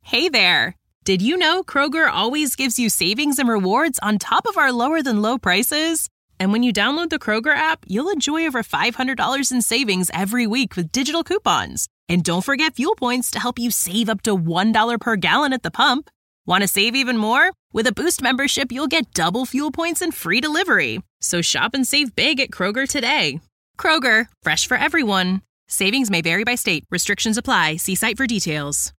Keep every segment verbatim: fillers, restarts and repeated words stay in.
Hey there! Did you know Kroger always gives you savings and rewards on top of our lower-than-low prices? And when you download the Kroger app, you'll enjoy over five hundred dollars in savings every week with digital coupons. And don't forget fuel points to help you save up to one dollar per gallon at the pump. Want to save even more? With a Boost membership, you'll get double fuel points and free delivery. So shop and save big at Kroger today. Kroger, fresh for everyone. Savings may vary by state. Restrictions apply. See site for details.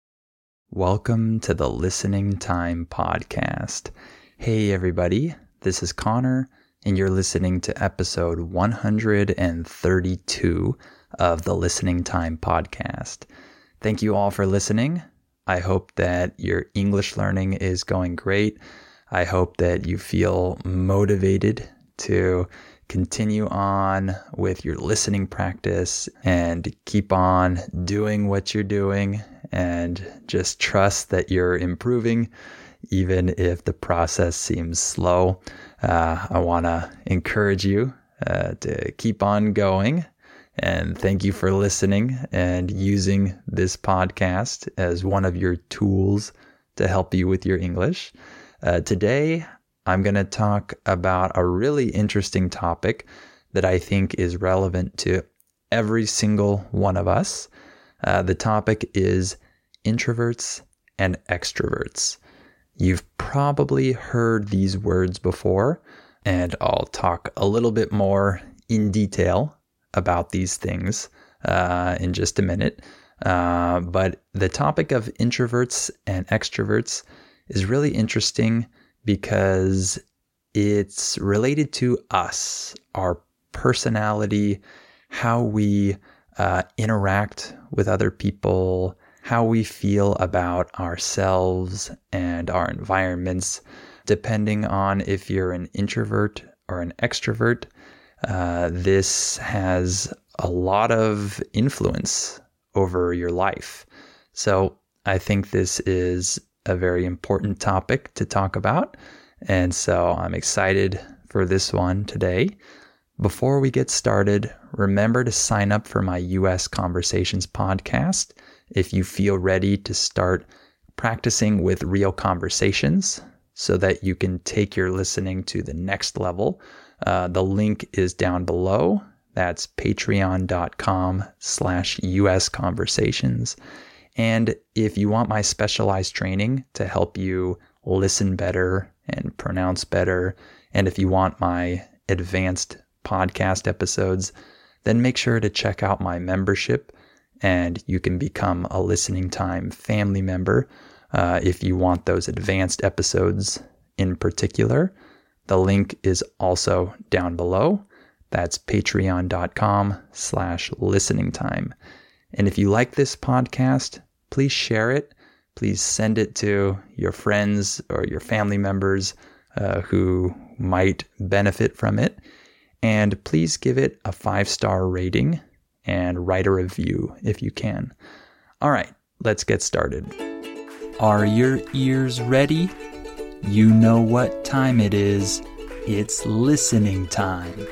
Welcome to the Listening Time Podcast. Hey everybody, this is Connor, and you're listening to episode one hundred thirty-two of the Listening Time Podcast. Thank you all for listening. I hope that your English learning is going great. I hope that you feel motivated to continue on with your listening practice and keep on doing what you're doing and just trust that you're improving, even if the process seems slow. Uh, I want to encourage you uh, to keep on going. And thank you for listening and using this podcast as one of your tools to help you with your English. Uh, today, I'm going to talk about a really interesting topic that I think is relevant to every single one of us. Uh, the topic is introverts and extroverts. You've probably heard these words before, and I'll talk a little bit more in detail about these things uh, in just a minute. Uh, but the topic of introverts and extroverts is really interesting because it's related to us, our personality, how we uh, interact with other people, how we feel about ourselves and our environments, depending on if you're an introvert or an extrovert. Uh, this has a lot of influence over your life. So I think this is a very important topic to talk about. And so I'm excited for this one today. Before we get started, remember to sign up for my U S Conversations podcast if you feel ready to start practicing with real conversations so that you can take your listening to the next level. Uh, the link is down below. That's patreon.com slash US conversations. And if you want my specialized training to help you listen better and pronounce better, and if you want my advanced podcast episodes, then make sure to check out my membership and you can become a Listening Time family member uh, if you want those advanced episodes in particular. The link is also down below. That's patreon.com slash listening time. And if you like this podcast, please share it. Please send it to your friends or your family members uh, who might benefit from it. And please give it a five-star rating and write a review if you can. All right, let's get started. Are your ears ready? You know what time it is. It's listening time.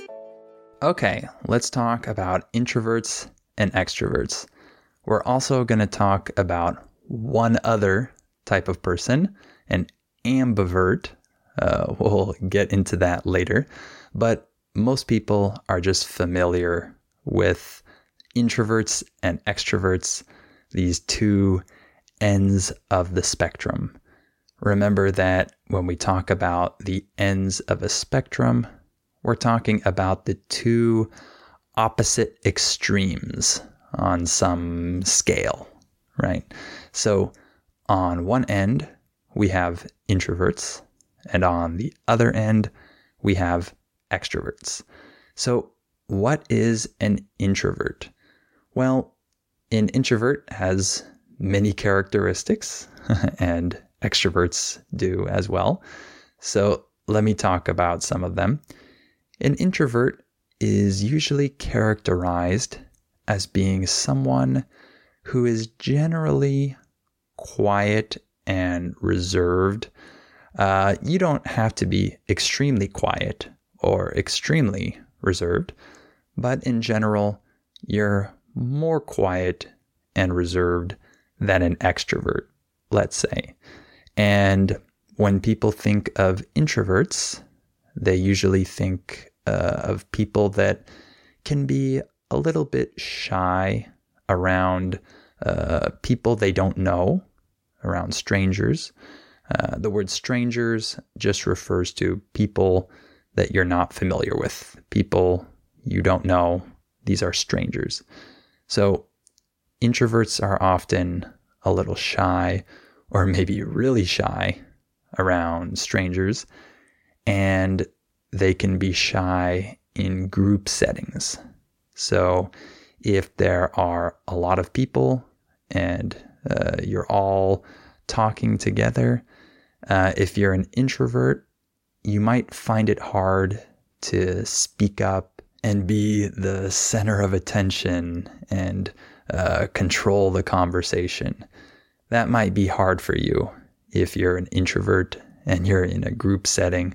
Okay, let's talk about introverts and extroverts. We're also going to talk about one other type of person, an ambivert. Uh, we'll get into that later. But most people are just familiar with introverts and extroverts, these two ends of the spectrum. Remember that when we talk about the ends of a spectrum, we're talking about the two opposite extremes on some scale, right? So on one end, we have introverts, and on the other end, we have extroverts. So what is an introvert? Well, an introvert has many characteristics, and extroverts do as well. So let me talk about some of them. An introvert is usually characterized as being someone who is generally quiet and reserved. Uh, you don't have to be extremely quiet or extremely reserved, but in general, you're more quiet and reserved than an extrovert. let's say. And when people think of introverts, they usually think uh, of people that can be a little bit shy around uh, people they don't know, around strangers. Uh, the word strangers just refers to people that you're not familiar with, people you don't know. These are strangers. So introverts are often a little shy, or maybe really shy around strangers, and they can be shy in group settings. So if there are a lot of people and uh, you're all talking together, uh, if you're an introvert, you might find it hard to speak up and be the center of attention and uh, control the conversation. That might be hard for you if you're an introvert and you're in a group setting.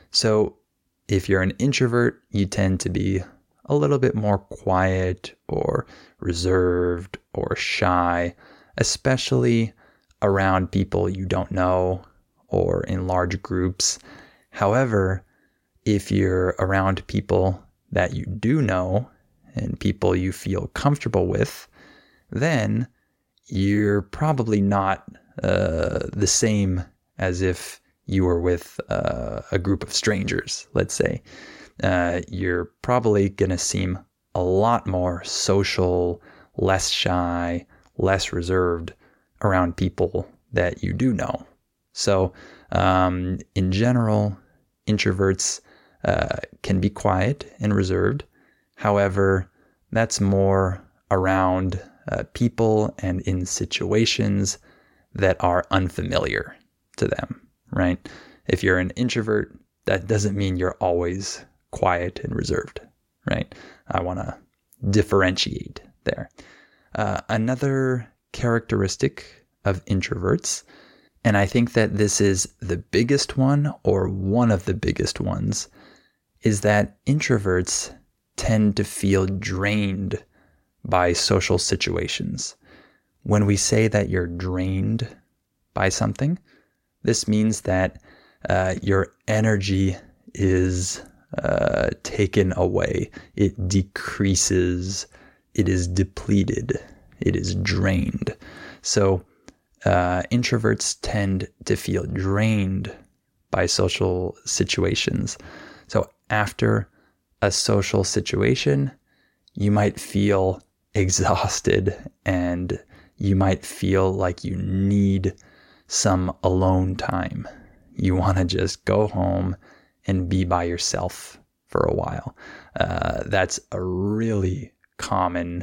So if you're an introvert, you tend to be a little bit more quiet or reserved or shy, especially around people you don't know or in large groups. However, if you're around people that you do know and people you feel comfortable with, then you're probably not uh, the same as if you were with uh, a group of strangers, let's say. Uh, you're probably going to seem a lot more social, less shy, less reserved around people that you do know. So um, in general, introverts uh, can be quiet and reserved. However, that's more around uh, people and in situations that are unfamiliar to them, right? If you're an introvert, that doesn't mean you're always quiet and reserved, right? I want to differentiate there. Uh, another characteristic of introverts, and I think that this is the biggest one or one of the biggest ones, is that introverts tend to feel drained by social situations. When we say that you're drained by something, this means that uh, your energy is uh, taken away. It decreases. It is depleted. It is drained. So uh, introverts tend to feel drained by social situations. So after a social situation, you might feel exhausted and you might feel like you need some alone time. You want to just go home and be by yourself for a while. Uh, that's a really common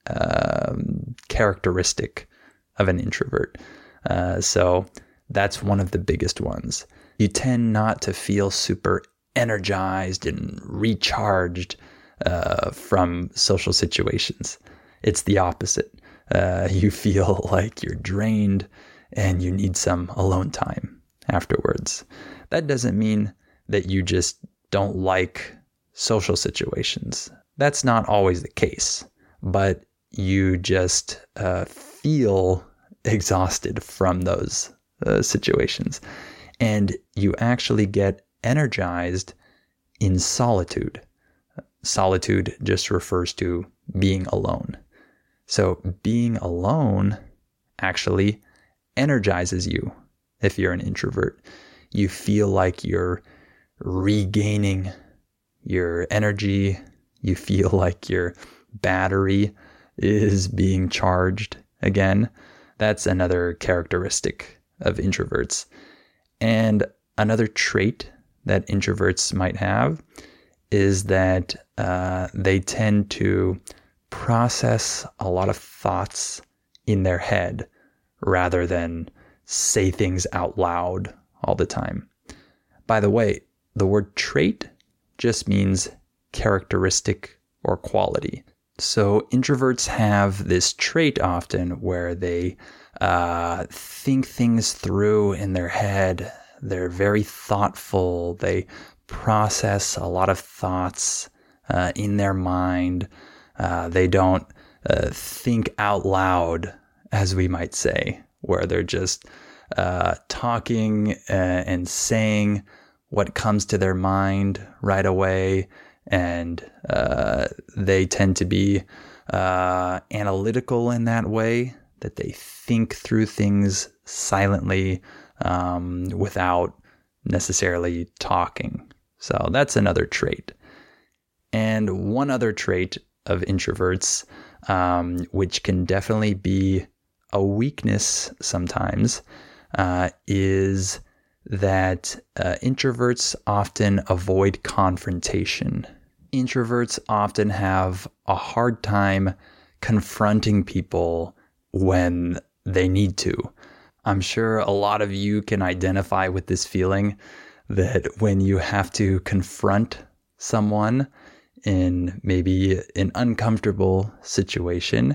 um, characteristic of an introvert. Uh, so that's one of the biggest ones. You tend not to feel super energized and recharged uh, from social situations. It's the opposite. Uh, you feel like you're drained and you need some alone time afterwards. That doesn't mean that you just don't like social situations. That's not always the case, but you just uh, feel exhausted from those uh, situations. And you actually get energized in solitude. Solitude just refers to being alone. So being alone actually energizes you if you're an introvert. You feel like you're regaining your energy. You feel like your battery is being charged again. That's another characteristic of introverts. And another trait that introverts might have is that uh, they tend to process a lot of thoughts in their head rather than say things out loud all the time. By the way, the word trait just means characteristic or quality. So introverts have this trait often where they uh, think things through in their head. They're very thoughtful. They process a lot of thoughts uh, in their mind. Uh, they don't uh, think out loud, as we might say, where they're just uh, talking uh, and saying what comes to their mind right away. And uh, they tend to be uh, analytical in that way, that they think through things silently um, without necessarily talking. So that's another trait. And one other trait of introverts, um, which can definitely be a weakness sometimes, uh, is that uh, introverts often avoid confrontation. Introverts often have a hard time confronting people when they need to. I'm sure a lot of you can identify with this feeling that when you have to confront someone in maybe an uncomfortable situation,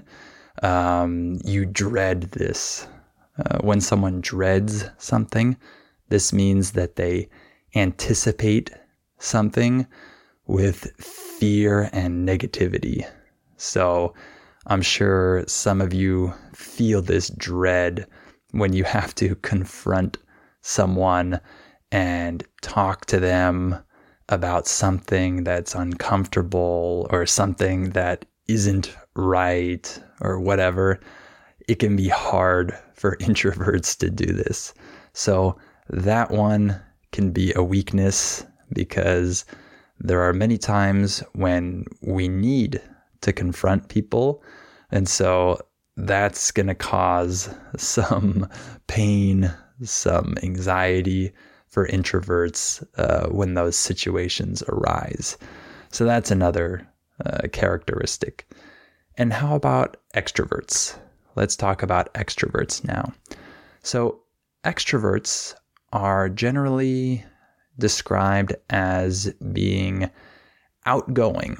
um, you dread this. Uh, when someone dreads something, this means that they anticipate something with fear and negativity. So I'm sure some of you feel this dread when you have to confront someone and talk to them about something that's uncomfortable or something that isn't right or whatever. It can be hard for introverts to do this. So that one can be a weakness because there are many times when we need to confront people. And so that's going to cause some pain, some anxiety for introverts uh, when those situations arise. So that's another uh, characteristic. And how about extroverts? Let's talk about extroverts now. So extroverts are generally described as being outgoing.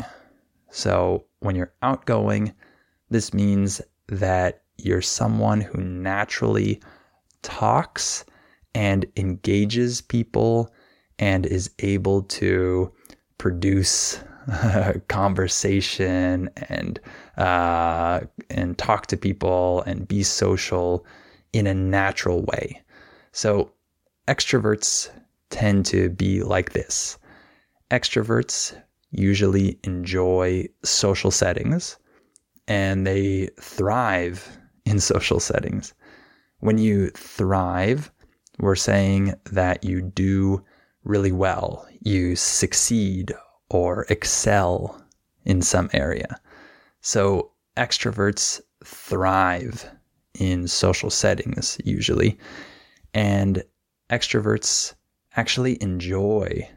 So when you're outgoing, this means that you're someone who naturally talks and engages people and is able to produce conversation and uh, and talk to people and be social in a natural way. So extroverts tend to be like this. Extroverts usually enjoy social settings and they thrive in social settings. When you thrive, we're saying that you do really well, you succeed or excel in some area. So extroverts thrive in social settings usually, and extroverts actually enjoy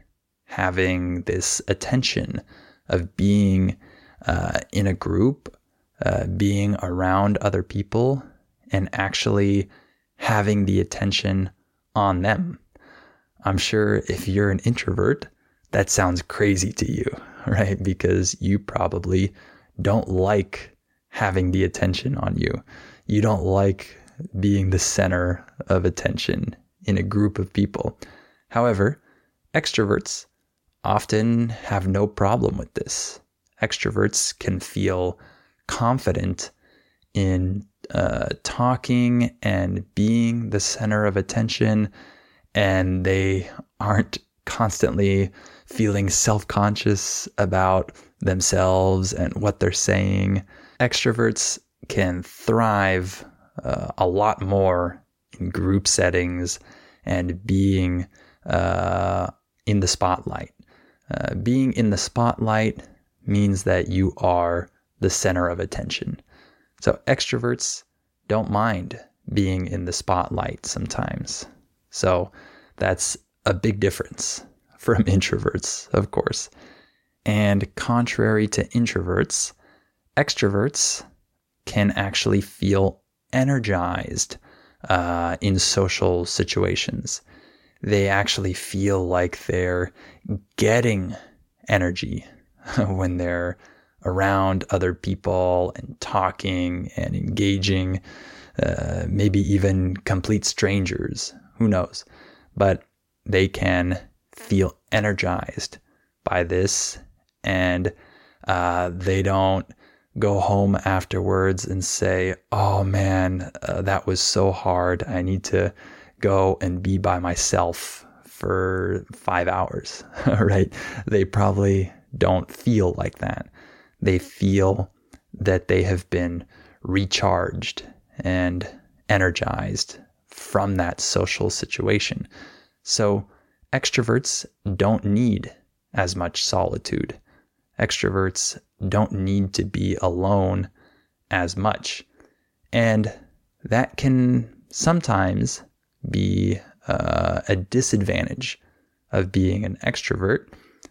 having this attention of being uh, in a group, uh, being around other people, and actually having the attention on them. I'm sure if you're an introvert, that sounds crazy to you, right? Because you probably don't like having the attention on you. You don't like being the center of attention in a group of people. However, extroverts often have no problem with this. Extroverts can feel confident in uh, talking and being the center of attention, and they aren't constantly feeling self-conscious about themselves and what they're saying. Extroverts can thrive uh, a lot more in group settings and being uh, in the spotlight. Uh, being in the spotlight means that you are the center of attention. So extroverts don't mind being in the spotlight sometimes. So that's a big difference from introverts, of course. And contrary to introverts, extroverts can actually feel energized uh, in social situations. They actually feel like they're getting energy when they're around other people and talking and engaging, uh, maybe even complete strangers, who knows? But they can feel energized by this, and uh, they don't go home afterwards and say, oh man, uh, that was so hard. I need to go and be by myself for five hours, right? They probably don't feel like that. They feel that they have been recharged and energized from that social situation. So extroverts don't need as much solitude. Extroverts don't need to be alone as much. And that can sometimes be uh, a disadvantage of being an extrovert,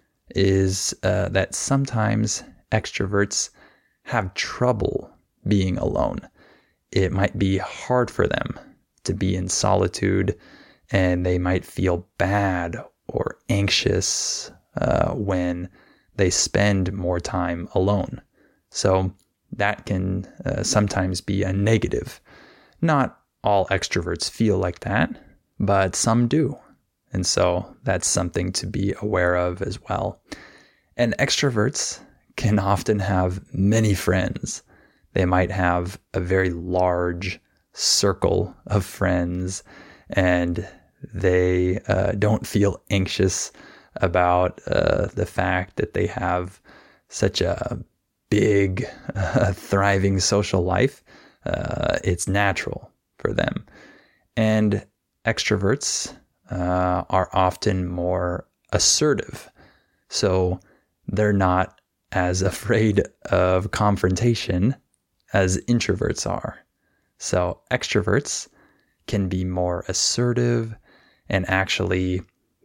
is uh, that sometimes extroverts have trouble being alone. It might be hard for them to be in solitude, and they might feel bad or anxious uh, when they spend more time alone. So that can uh, sometimes be a negative. Not all extroverts feel like that, but some do. And so that's something to be aware of as well. And extroverts can often have many friends. They might have a very large circle of friends, and they uh, don't feel anxious about uh, the fact that they have such a big, uh, thriving social life. Uh, it's natural for them. And extroverts uh, are often more assertive. So they're not as afraid of confrontation as introverts are. So extroverts can be more assertive and actually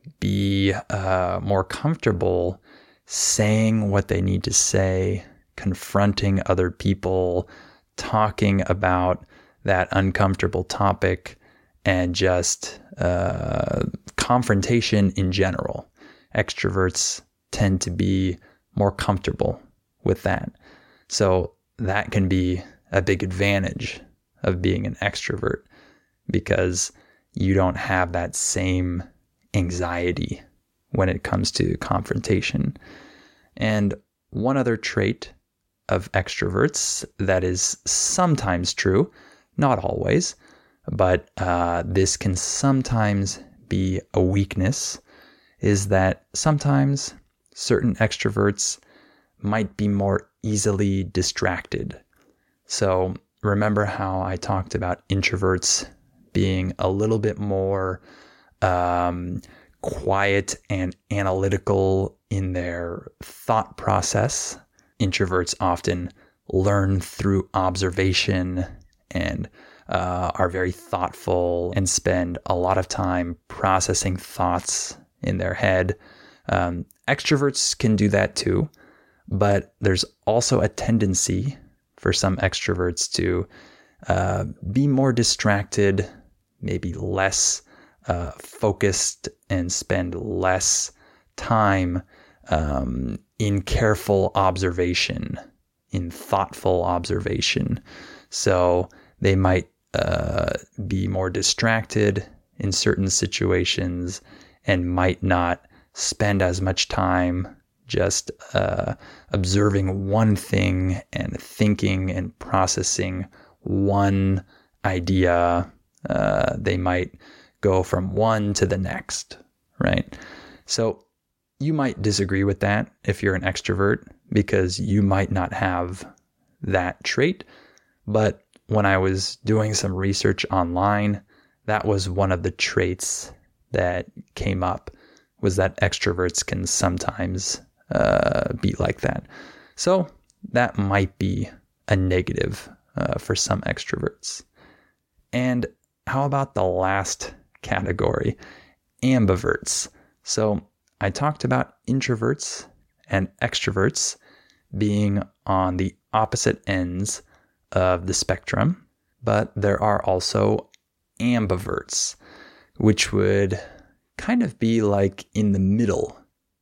be uh, more comfortable saying what they need to say, confronting other people, talking about that uncomfortable topic, and just uh, confrontation in general. Extroverts tend to be more comfortable with that. So that can be a big advantage of being an extrovert, because you don't have that same anxiety when it comes to confrontation. And one other trait of extroverts that is sometimes true, not always, but uh, this can sometimes be a weakness, is that sometimes certain extroverts might be more easily distracted. So remember how I talked about introverts being a little bit more um, quiet and analytical in their thought process? Introverts often learn through observation and uh, are very thoughtful and spend a lot of time processing thoughts in their head. Um, extroverts can do that too, but there's also a tendency for some extroverts to uh, be more distracted, maybe less uh, focused, and spend less time um, in careful observation, in thoughtful observation. So they might uh, be more distracted in certain situations and might not spend as much time just uh, observing one thing and thinking and processing one idea. Uh, they might go from one to the next, right? So you might disagree with that if you're an extrovert, because you might not have that trait. But when I was doing some research online, that was one of the traits that came up, was that extroverts can sometimes uh, be like that. So that might be a negative uh, for some extroverts. And how about the last category, ambiverts? So I talked about introverts and extroverts being on the opposite ends of the spectrum, but there are also ambiverts, which would kind of be like in the middle.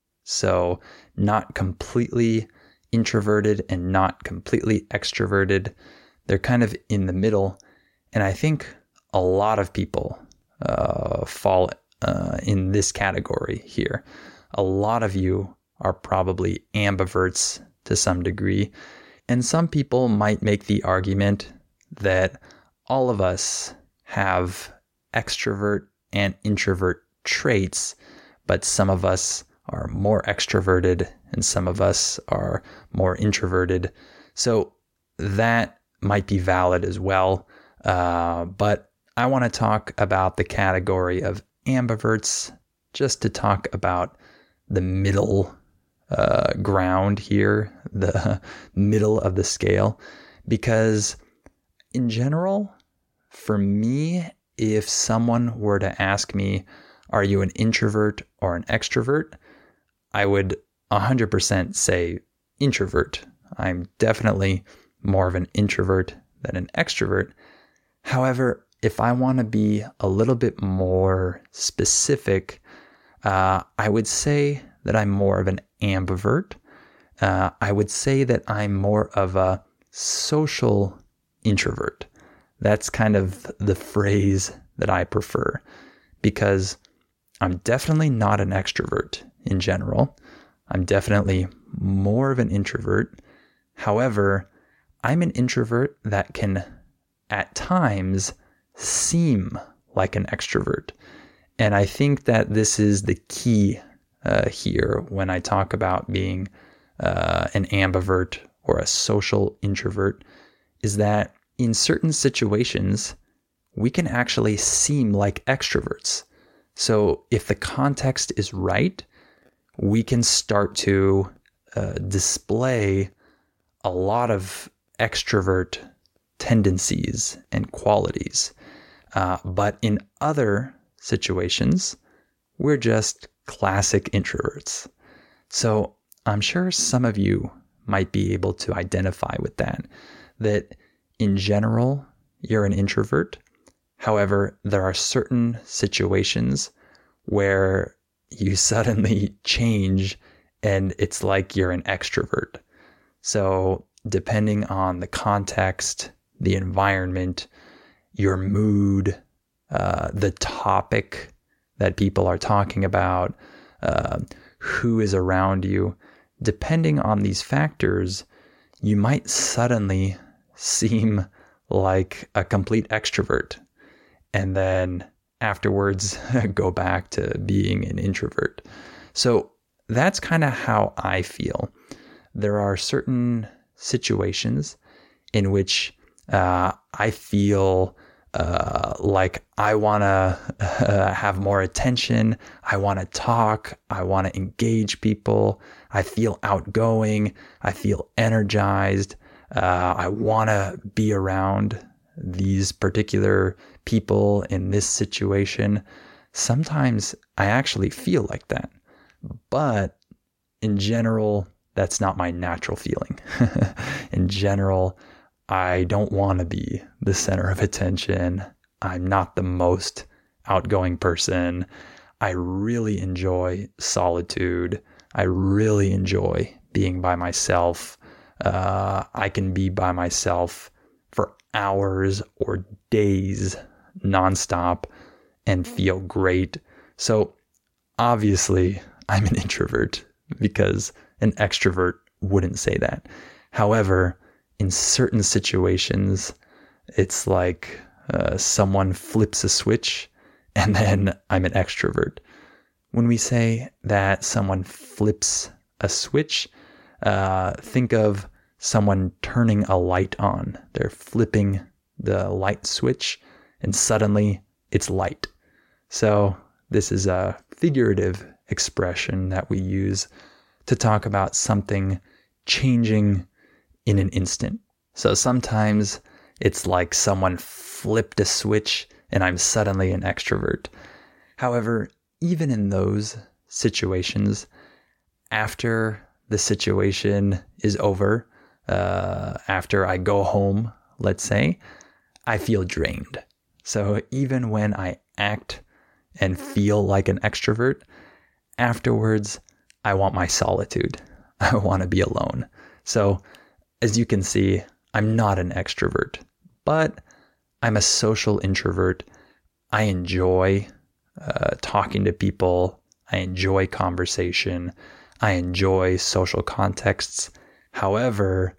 So not completely introverted and not completely extroverted. They're kind of in the middle. And I think a lot of people uh, fall uh, in this category here. A lot of you are probably ambiverts to some degree. And some people might make the argument that all of us have extrovert and introvert traits, but some of us are more extroverted and some of us are more introverted. So that might be valid as well. Uh, but I want to talk about the category of ambiverts, just to talk about the middle uh, ground here, the middle of the scale, because in general, for me, if someone were to ask me, are you an introvert or an extrovert? I would one hundred percent say introvert. I'm definitely more of an introvert than an extrovert. However, if I want to be a little bit more specific, uh, I would say that I'm more of an ambivert. Uh, I would say that I'm more of a social introvert. That's kind of the phrase that I prefer, because I'm definitely not an extrovert in general. I'm definitely more of an introvert. However, I'm an introvert that can, at times, seem like an extrovert. And I think that this is the key uh, here when I talk about being uh, an ambivert or a social introvert, is that in certain situations, we can actually seem like extroverts. So if the context is right, we can start to uh, display a lot of extrovert tendencies and qualities. Uh, but in other situations, we're just classic introverts. So I'm sure some of you might be able to identify with that, that in general, you're an introvert. However, there are certain situations where you suddenly change and it's like you're an extrovert. So depending on the context, the environment, your mood, uh, the topic that people are talking about, uh, who is around you, depending on these factors, you might suddenly seem like a complete extrovert, and then afterwards go back to being an introvert. So that's kind of how I feel. There are certain situations in which uh, I feel uh, like I want to uh, have more attention. I want to talk. I want to engage people. I feel outgoing. I feel energized. Uh, I want to be around these particular people in this situation. Sometimes I actually feel like that, but in general, that's not my natural feeling. In general, I don't want to be the center of attention. I'm not the most outgoing person. I really enjoy solitude. I really enjoy being by myself. Uh, I can be by myself for hours or days nonstop and feel great. So obviously I'm an introvert, because an extrovert wouldn't say that. However, in certain situations, it's like uh, someone flips a switch and then I'm an extrovert. When we say that someone flips a switch, uh, think of someone turning a light on. They're flipping the light switch and suddenly it's light. So this is a figurative expression that we use to talk about something changing in an instant. So sometimes it's like someone flipped a switch and I'm suddenly an extrovert. However, even in those situations, after the situation is over, uh, after I go home, let's say, I feel drained. So even when I act and feel like an extrovert, afterwards, I want my solitude. I want to be alone. So as you can see, I'm not an extrovert, but I'm a social introvert. I enjoy uh, talking to people. I enjoy conversation. I enjoy social contexts. However,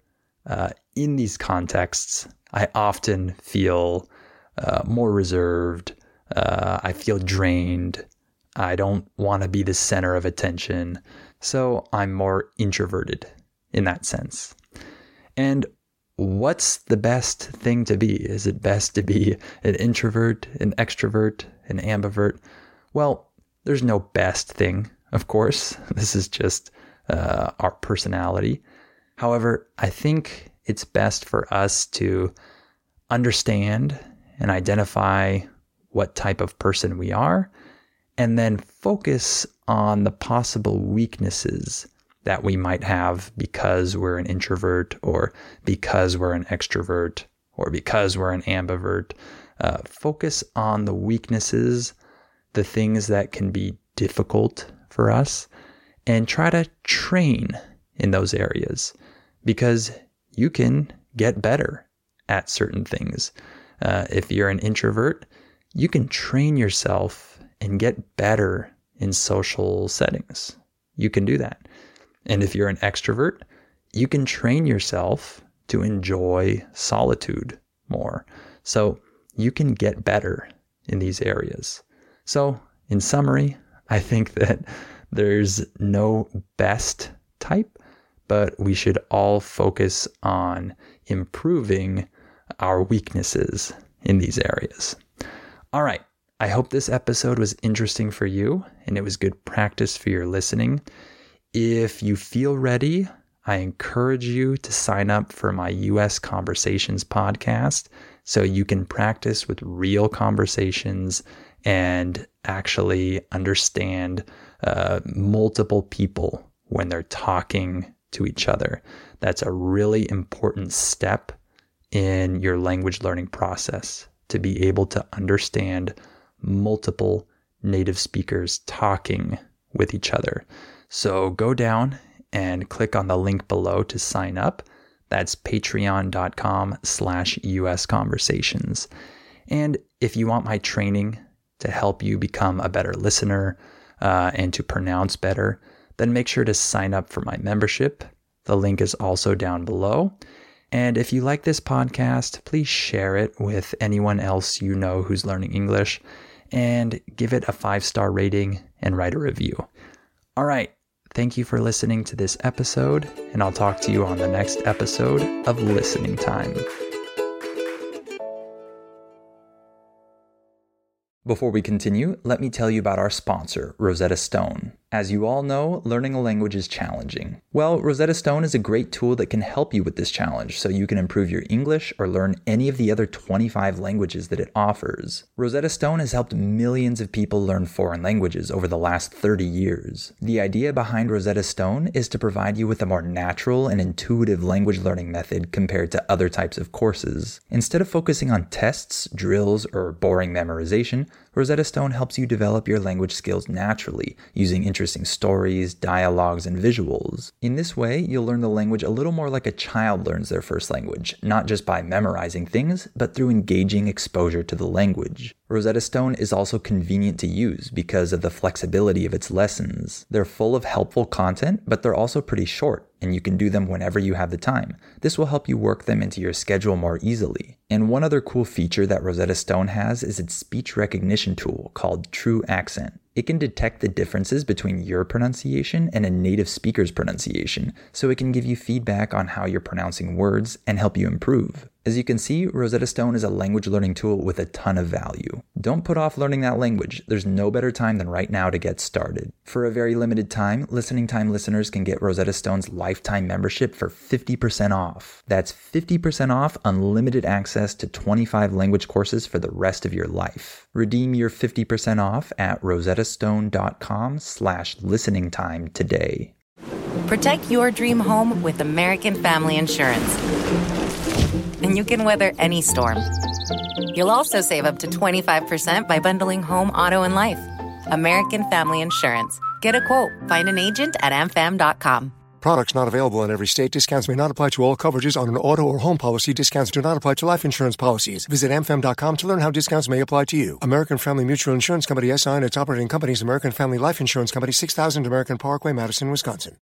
uh, in these contexts, I often feel uh, more reserved. Uh, I feel drained. I don't want to be the center of attention. So I'm more introverted in that sense. And what's the best thing to be? Is it best to be an introvert, an extrovert, an ambivert? Well, there's no best thing, of course. This is just uh, our personality. However, I think it's best for us to understand and identify what type of person we are, and then focus on the possible weaknesses that we might have because we're an introvert, or because we're an extrovert, or because we're an ambivert. Uh, focus on the weaknesses, the things that can be difficult for us, and try to train in those areas, because you can get better at certain things. Uh, if you're an introvert, you can train yourself and get better in social settings. You can do that. And if you're an extrovert, you can train yourself to enjoy solitude more. So you can get better in these areas. So in summary, I think that there's no best type, but we should all focus on improving our weaknesses in these areas. All right. I hope this episode was interesting for you and it was good practice for your listening. If you feel ready, I encourage you to sign up for my U S Conversations podcast so you can practice with real conversations and actually understand uh, multiple people when they're talking to each other. That's a really important step in your language learning process, to be able to understand multiple native speakers talking with each other. So go down and click on the link below to sign up. That's patreon.com slash US conversations. And if you want my training to help you become a better listener uh, and to pronounce better, then make sure to sign up for my membership. The link is also down below. And if you like this podcast, please share it with anyone else you know who's learning English, and give it a five-star rating and write a review. All right. Thank you for listening to this episode, and I'll talk to you on the next episode of Listening Time. Before we continue, let me tell you about our sponsor, Rosetta Stone. As you all know, learning a language is challenging. Well, Rosetta Stone is a great tool that can help you with this challenge so you can improve your English or learn any of the other twenty-five languages that it offers. Rosetta Stone has helped millions of people learn foreign languages over the last thirty years. The idea behind Rosetta Stone is to provide you with a more natural and intuitive language learning method compared to other types of courses. Instead of focusing on tests, drills, or boring memorization, Rosetta Stone helps you develop your language skills naturally, using interesting stories, dialogues, and visuals. In this way, you'll learn the language a little more like a child learns their first language, not just by memorizing things, but through engaging exposure to the language. Rosetta Stone is also convenient to use because of the flexibility of its lessons. They're full of helpful content, but they're also pretty short, and you can do them whenever you have the time. This will help you work them into your schedule more easily. And one other cool feature that Rosetta Stone has is its speech recognition tool called True Accent. It can detect the differences between your pronunciation and a native speaker's pronunciation, so it can give you feedback on how you're pronouncing words and help you improve. As you can see, Rosetta Stone is a language learning tool with a ton of value. Don't put off learning that language. There's no better time than right now to get started. For a very limited time, Listening Time listeners can get Rosetta Stone's lifetime membership for fifty percent off. That's fifty percent off unlimited access to twenty-five language courses for the rest of your life. Redeem your fifty percent off at rosettastone.com slash listening time today. Protect your dream home with American Family Insurance, and you can weather any storm. You'll also save up to twenty-five percent by bundling home, auto, and life. American Family Insurance. Get a quote. Find an agent at a m fam dot com. Products not available in every state. Discounts may not apply to all coverages on an auto or home policy. Discounts do not apply to life insurance policies. Visit a m fam dot com to learn how discounts may apply to you. American Family Mutual Insurance Company, S I and its operating companies, American Family Life Insurance Company, six thousand American Parkway, Madison, Wisconsin.